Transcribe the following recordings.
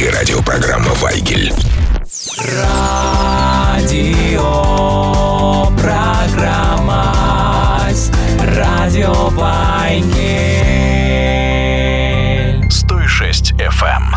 эфире радиопрограмма «Вайгель». Радиопрограмма «Радио Вайгель». 106 FM.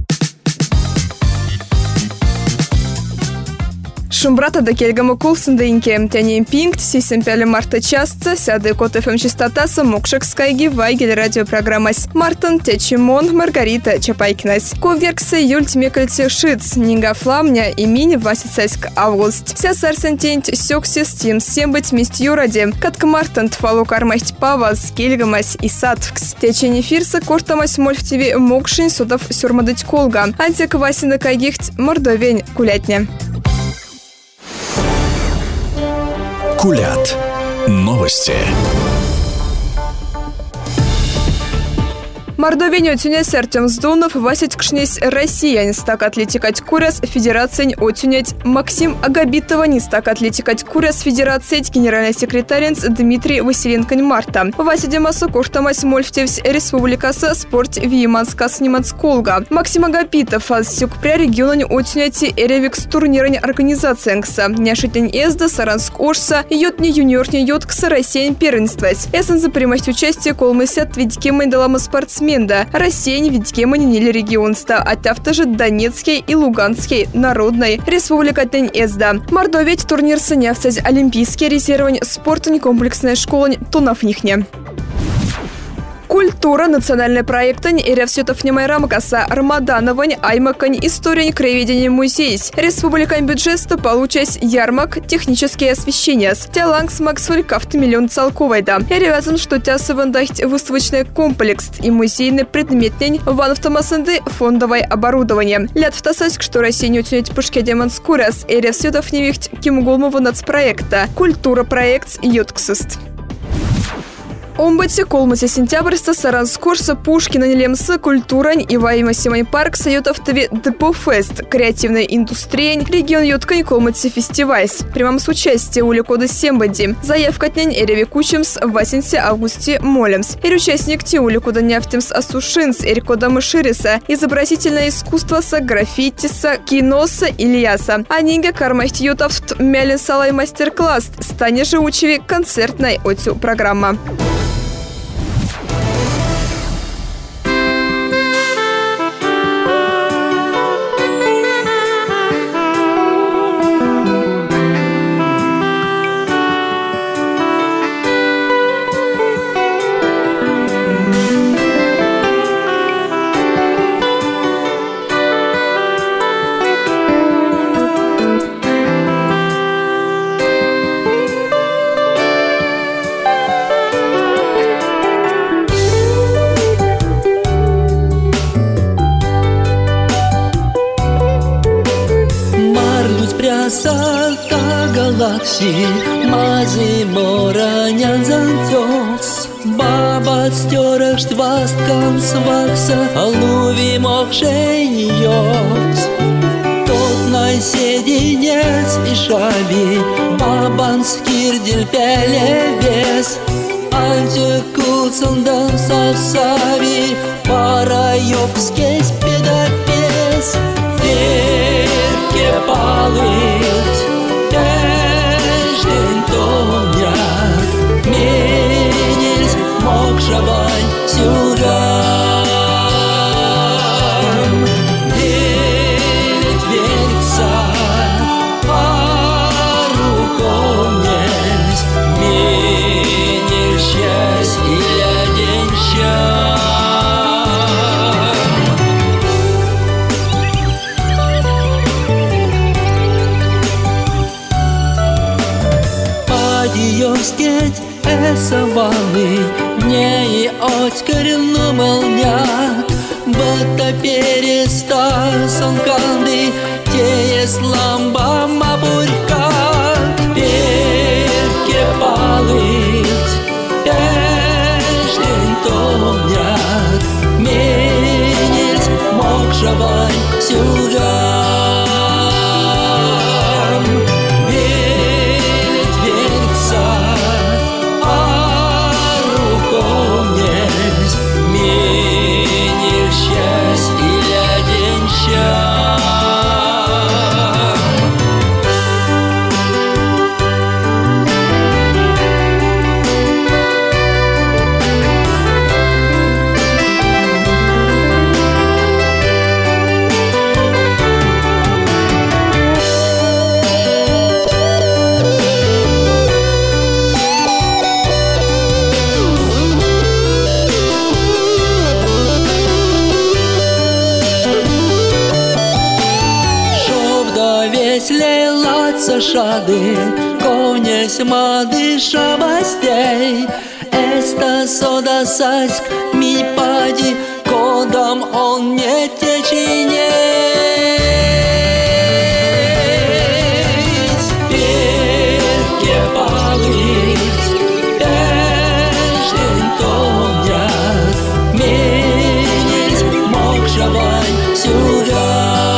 Шумбрата да кельгама кулсындайнке. Тянем пинкт, сисем пяле марта частца, сяды кот ФМ частотаса мокшек скайги Вайгель радиопрограммась. Мартин Течимон, Маргарита Чапайкинась. Коверксе юльт мекальте шиц, нинга фламня и мини васицайск август. Ся сарсентенть сёкси стим сембыть месть юради. Катка Мартин тфалу кармасть павас, кельгамась и садвкс. Течень эфирса кортамась моль в тиви мокшин судов сюрмадыть колга. Антик васина кайгихть мордовень кулятня. Кулят. Новости. Мордовень отюнять Артем Сдунов, Васить кшнесь Россия, не стак атлетикать куряс, федерация отюнять Максим Агабитова, не стак атлетикать куряс, федерация генеральный секретарь Дмитрий Василенко Марта. Вася Демасу куртамась мольфтевс республикаса спорт Виеманскас Немансколга. Максим Агабитов, сюкпря региона отюнять эревикс турнирань организациянкса. Няшитень эзда Саранск Ошса, йотни юниорни йоткса Россия первенствовать. Эсен за примость участия колмысят видикемой далама спортсмен. Россия не видикема нили регионста, а тавтажи Донецкий и Луганский народной республика Тень-Эзда. Мордовить турнир санявцать олимпийский резервань спортань комплексная школа Тунафнихне. Культура, национальный проект Эревсютов Немайрамкаса, Рамадановань, Аймакань, История, Краеведение, музей. Республикань бюджета получась ярмак, технические освещения. Тялангс Максвель кафт миллион целковайда. Эревязан, что тясывандахть выставочный комплекс и музейный предметнень ван автомасынды фондовое оборудование. Лят втасась, что Россия не утянет пушки демонскурас. Эревсютов невихть кимгулмова нацпроекта. Культура проект Йотксист. Омбате, колмате сентябрьста, Саранскорса, Пушкина, Нелемса, Культурань и Ваймасимай парк, Саютовтове, Депофест, креативная индустрия, регион Йоткань, колмате фестиваль. Прямом с участием Уликода Сембади. Заявка тнянь Эреви Кучемс, Васенсе Августе Молемс. И участник Ти Уликода Няфтемс Асушинс, Эрикода Мышириса, изобразительное искусство са, граффитиса, киноса, Ильяса. А нинга кармахт Йотовт Мялин Салай мастер-класс, стане же учеви концертной отю программа. Галакси, мази моранян зантёкс, баба стёрых швасткам свакса, алуви мокшеньёкс. Тот найседенец и шаби, бабан скирдиль пелевес, антикуцандан савсави, параёвскесь педапес, верке палыть. Менись мокшавань сюрам. Верить верится, пару комнес, менишь счастье день Эсаваны, не и откоренну молняк, будто перестасан канды, те есть ламба мабурька, перке палыть, пешден томняк, менить мокшавай сюда. Счастье, день счастья. шады, конец мады шабастей. Эста сода саськ ми пади, кодам он не теченей. Перке палыть, пешен тонят, менец мокшавай сюда.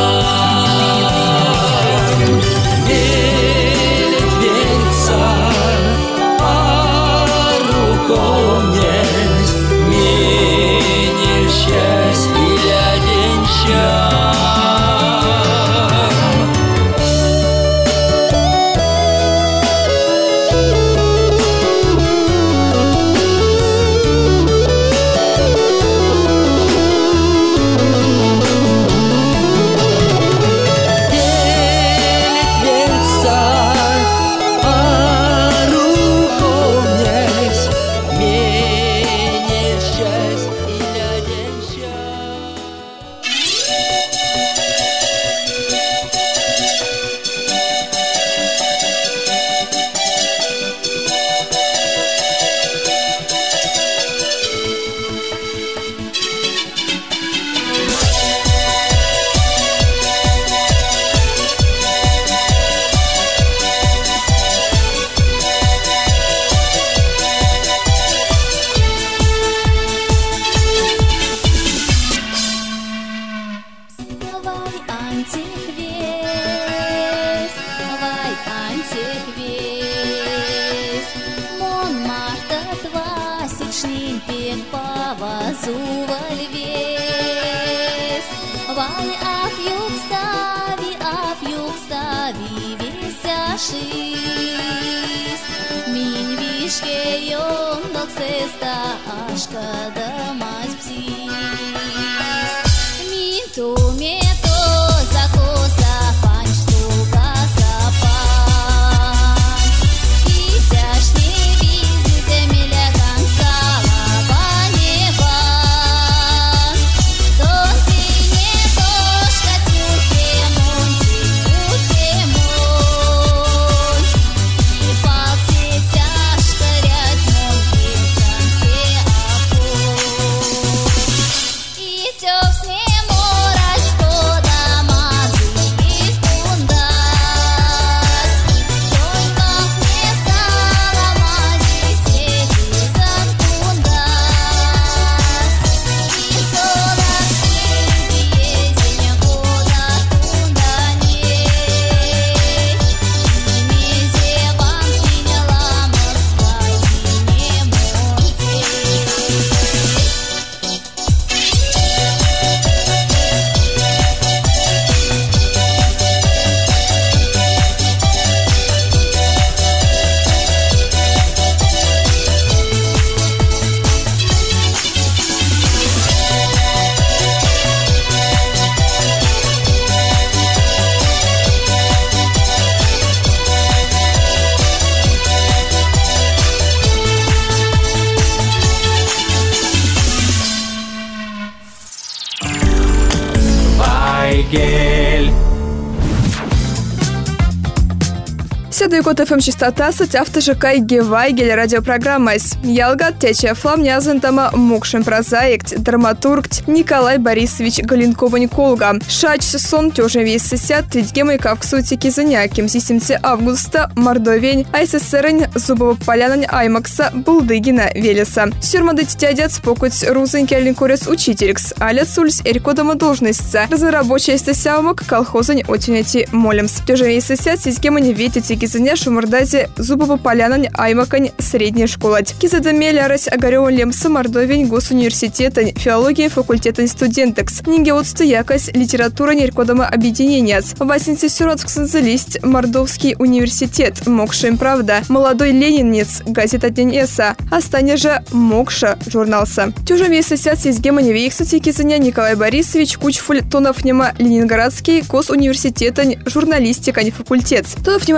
Сядайкот ФМ частота сать автожекай Гевайгель радиопрограммайс. Ялгат тече фламнязантама мукшин прозаект драматург Николай Борисович Галенкова-Николга. Шач сон тёжен весь сисят тидгемой кавксутики заняким 7 августа Мордовень АССР Зубова Полянань Аймакса Булдыгина Велеса. Сюрмадыть тядят спокуть рузыньки Аленкорец учителькс, алят сульс эрикодома должностца. Разнорабочая стасявмак колхозань отюняти молемс. Тёжен весь сисят сисгемани ветитики заня шумардазе Зубова Полянань Аймакань средняя школа. Кизадамеля рась огарёван лемса Мордовень госуниверситетань филология факультетань студентекс. Нинге отстоякась литература неркодома объединения. Васенцы сюротсксанзелист Мордовский университет. Мокшим правда. Молодой ленинец газета День Эса. Остане же Мокша журналса. Тюжем весь сосяд с гемани вейксати кизаня Николай Борисович Кучфуль Тонов нема Ленинградский госуниверситетань журналистикань факультет. Тонов нема бинкса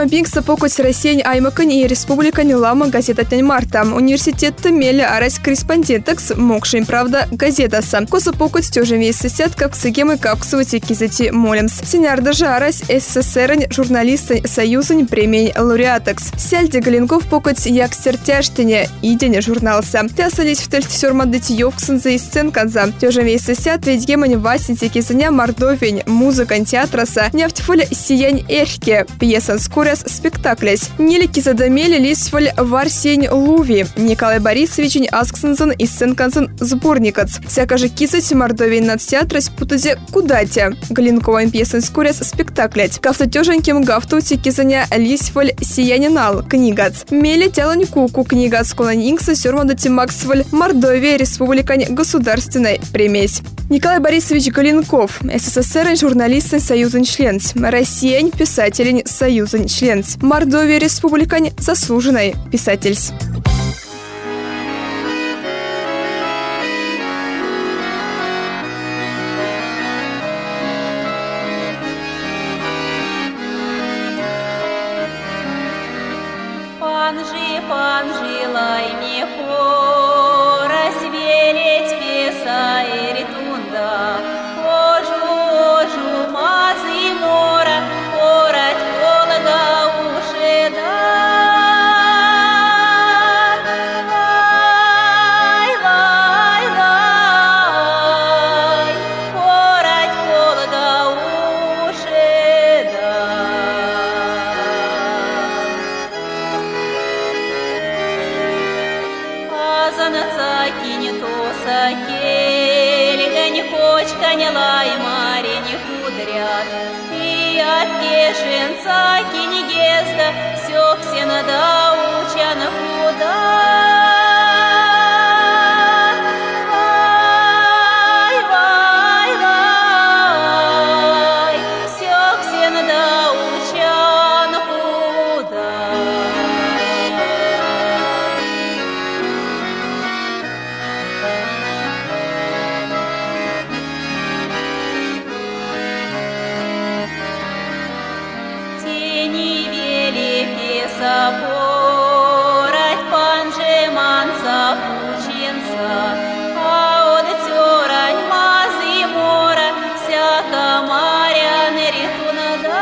покуть Россия Аймакань и Республика Нилама газета Тянь Марта. Университет Мели арась корреспондентекс мокшим правда газетаса. Косу покуть стёжи вместе сетка ксыгемы капсовати кизати молемс. Сеняр даже арась СССР журналисты союзань премии лауреатекс. Сяльди Галенков покуть як стертяштине и день журналса. Тясались в тельтсёрма дитьёвксын за сценканза. Тёжи вместе сет ведь гемань васинти кизаня Мордовень музыка театраса нефтьфоль сиянь эрхке. Пьесан скоряс спектаклес. Нелики задамели лисфоль варсень луви. Николай Борисович асксензен и сценканзен сборникац. Всяко же кизать Мордовень над театрас путазе кудатя. Галенкова пьесан скоряс спектаклять. Кафта тёженьким гафтути кизаня лисфоль сиянинал книгац. Мели тялань куку книгац колонингса сёрмандати максфоль Мордовия республикань государственной премесь. Николай Борисович Галенков, СССР журналист союзен членц, Россия писатель союзен членц, Мордовия республикань заслуженный писатель. Панжи, не пора сверить песа и ритунда. Ожу, мазы мора, порать полога уши лай, порать полога уши Азанацаки не то сакель, не кочка, не лай, мари, не кудрят. И от кешенцаки не гезда, все надо учана худа. Порать панжеманца ученца, а от тёрань мазы мора, всяка маря нериту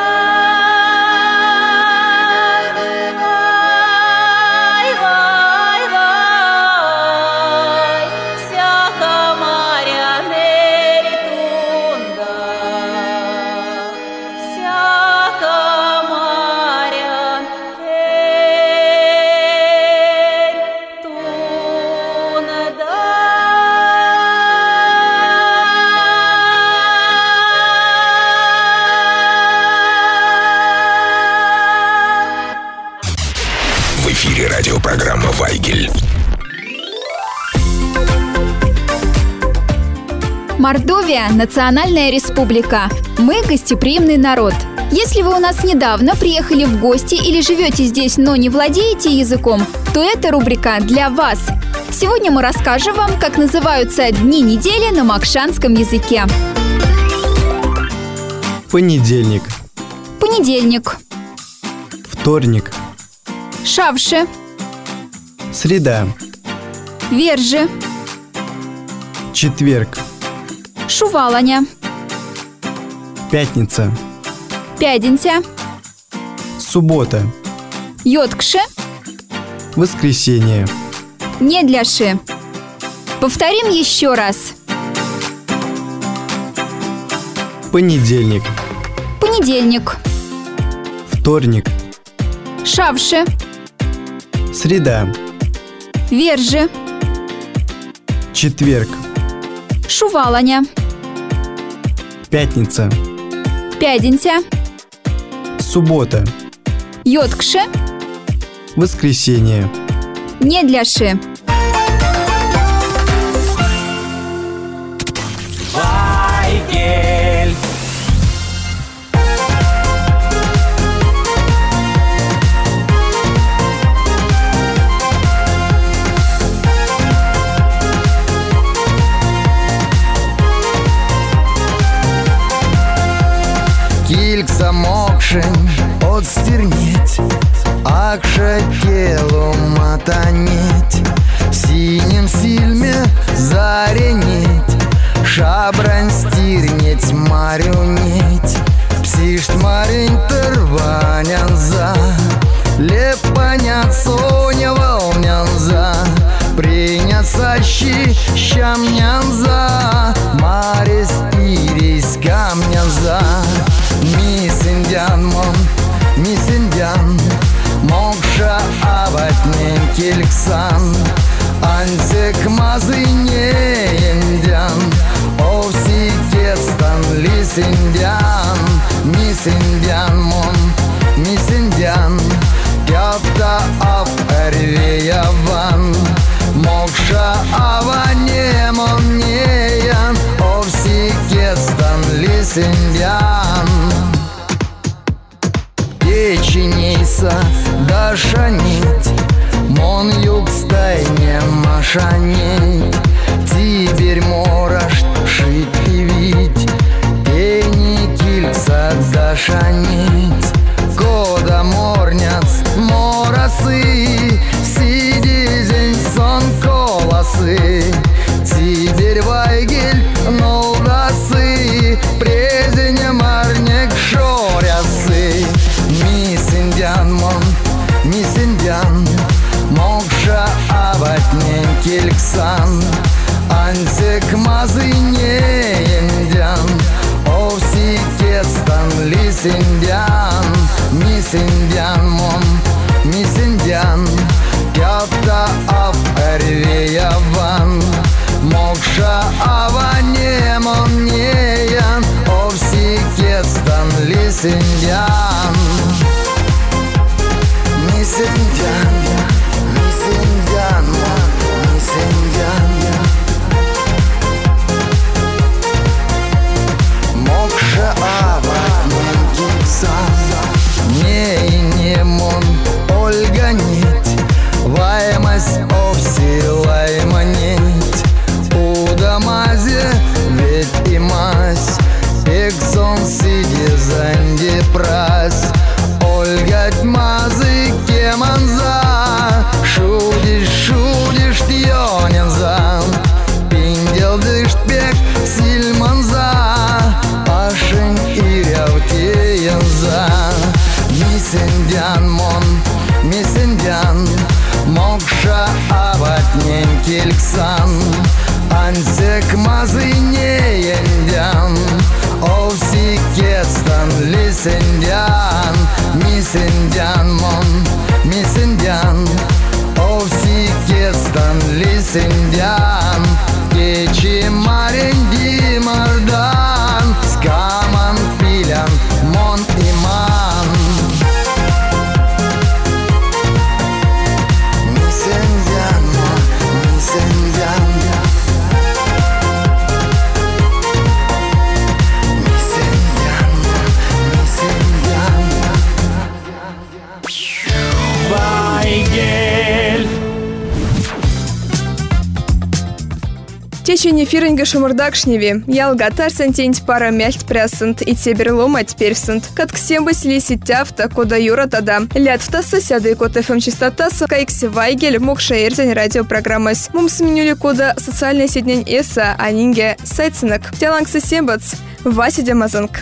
лай, всяка маря нериту всяка маря. В эфире радиопрограмма «Вайгель». Мордовия – национальная республика. Мы – гостеприимный народ. Если вы у нас недавно приехали в гости или живете здесь, но не владеете языком, то эта рубрика для вас. Сегодня мы расскажем вам, как называются дни недели на макшанском языке. Понедельник. Понедельник. Вторник. Шавше. Среда. Вержи. Четверг. Шуваланя. Пятница. Пяденця. Суббота. Йоткше. Воскресенье. Недляши. Повторим еще раз. Понедельник. Понедельник. Вторник. Шавше. Среда. Вержи. Четверг. Шуваланя. Пятница. Пяденця. Суббота. Йоткше. Воскресенье. Недляши. Вайгель. Кільця мокшим отстерніть, Акше телу матанить, синим сильме заренить, шабрань стирнеть, марюнить, псишт марень тырванянза, лепанят соня волнянза, приняться щамнянза, марис ирис камнянза. Мисс Индиан мон, мисс Индиан, мокша абатнен кельксан, ансек мазы не индиан, овси тестан лис Индиан. Мисс Индиан мон, мисс Индиан, пята ав эрвеяван, мокша аване мон неян, овси тестан лис Индиан. Печенейса дашанить, мон юг стайне машанить, теперь мораш шить и вить, пени кильца дашанить, кода морняц моросы, сидизень сон колосы, теперь вайгель нолдасы, презеня марнек шорясы. Мисс Индиан мон, мисс Индиан, мокша абатнен кельксан, ансек мазы не индиан, овси тестан лис Индиан. Мисс Индиан мон, мисс Индиан, пята ав эрвеяван, мокша аване мон неян, овси тестан лис Индиан. Мисс Индиан, мисс Индиан, мисс Индиан, мокша аватнен кельксан, не мон Ольга нить, ваймась овси лайманить, удамазе ведь и мазь, пексон сиди занди прась. Ольга тьмазы кеманза, шудиш, шудиш тьоненза, пиндел дышт пек сильманза, пашень и рявтеенза. Мисс Индиан мон, мисс Индиан, мокша абатнен кельксан, ансек мазы не индиан, овси кестан лис Индиан. Мисс Индиан мон, мисс Индиан, овси кестан лис Индиан, кечи марень димардан, скаман пилян мон иман. Мисс Индиан мон, мисс Индиан, мисс Индиан мон, мисс Индиан. Вайгель. Течение фиринга шумурдакшневи, ялгатар сантень пара мяльт прясент и тебер ломать персент. Катксембас лиси тяфта, кода юра тада. Лят в тасса сяда и код ФМ частотаса, кайкси Вайгель, мокша эрзень радиопрограммас. Мум сменюли кода социальная сетнень эса, а нинге сайцинок. Тялангса сембац, Вася Демазанг.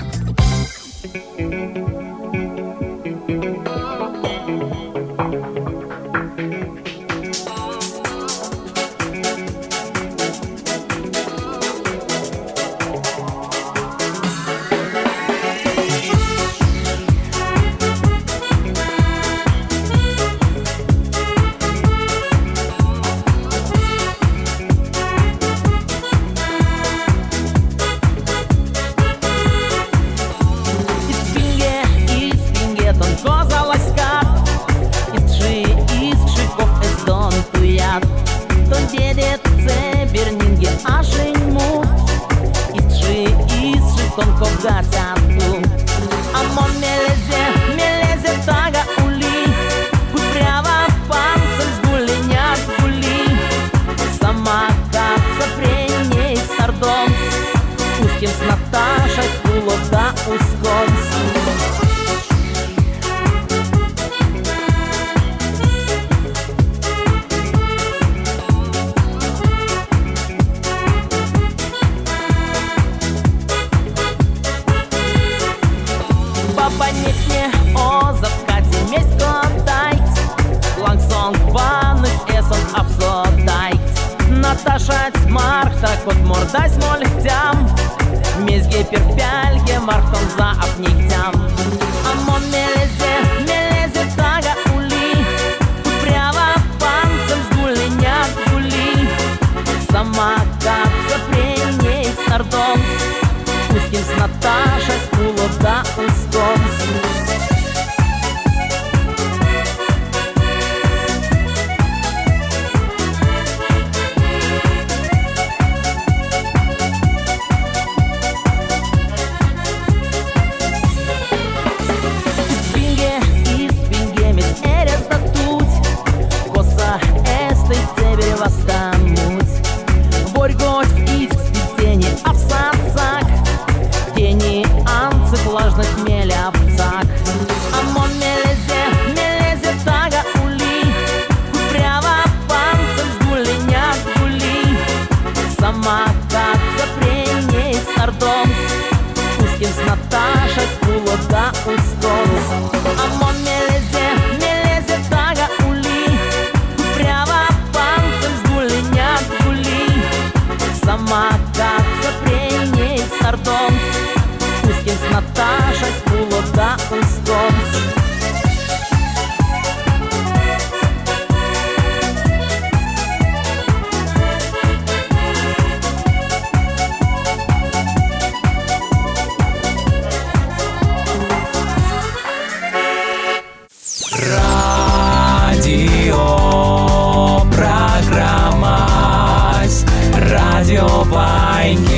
Мордай смолихтям, мезге перпяльге, мартон за апниктям. Амон мелезе тага ули, прямо панцем с гуленят гули. Сама капса преней сардонс, узким с Наташей с кулода ускомс. Радио Вайнгель.